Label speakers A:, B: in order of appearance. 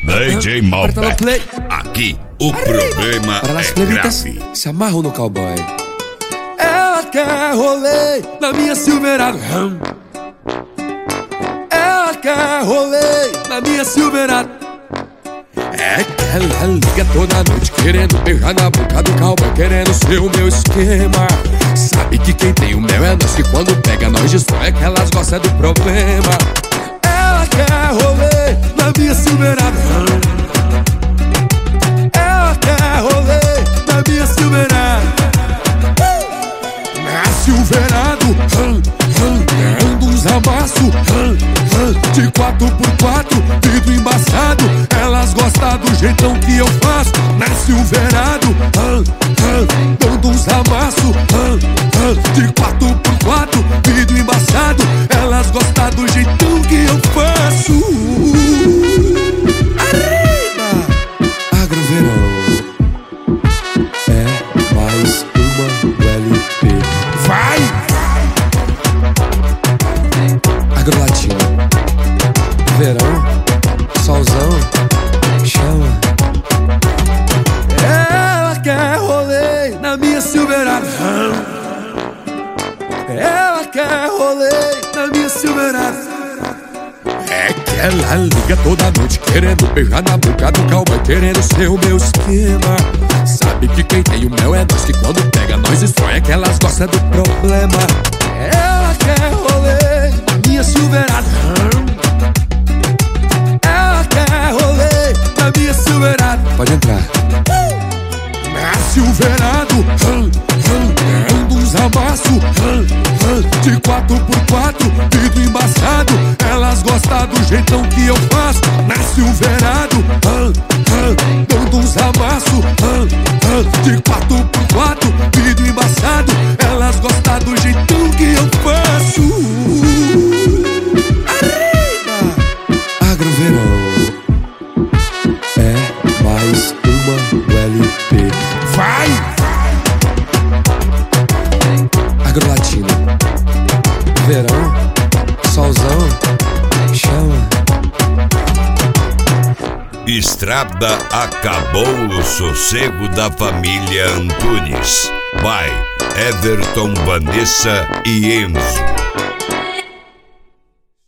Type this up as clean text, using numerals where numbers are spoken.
A: DJ Malbec.
B: Aperta no play.
A: Aqui o problema
B: Para as
A: é
B: plebitas
A: grave.
B: se amarram no cowboy. Ela quer rolê na minha Silverado. Ela quer rolê na minha Silverado. É que ela liga toda noite querendo beijar na boca do cowboy, querendo ser o meu esquema. Sabe que quem tem o mel é nós, que quando pega nós destrói, é que elas gostam do problema. Ela quer rolê na minha Silverado. Ela quer rolê na minha Silverado. Na Silverado, dando uns amassos de 4x4, vidro embaçado. Elas gostam do jeitão que eu faço. Na Silverado, dando uns amassos de 4x4, vidro embaçado. Elas gostam do jeitão que eu faço. Arriba! Agroverão é mais uma LP. Vai! Agrolatino. Verão, solzão, chama. Ela quer rolê na minha Silverado. Ela quer rolê na minha Silverado. É que ela liga toda noite querendo beijar na boca do cowboy, querendo ser o meu esquema. Sabe que quem tem o mel é nós, que quando pega nós destrói, é que elas gostam do problema. Ela quer rolê na minha Silverado. Ela quer rolê na minha Silverado. Pode entrar. Na Silverado, dando uns amassos de 4x4, vidro embaçado. Elas gostam do jeitão que eu faço. Na Silverado, dando uns amassos de 4x4, vidro embaçado. Elas gostam do jeitão que eu faço. Arriba! Agroverão é mais uma LP. Vai! Agrolatino. Verão, solzão, chama.
A: Estrada acabou o sossego da família Antunes. By Everton, Vanessa e Enzo.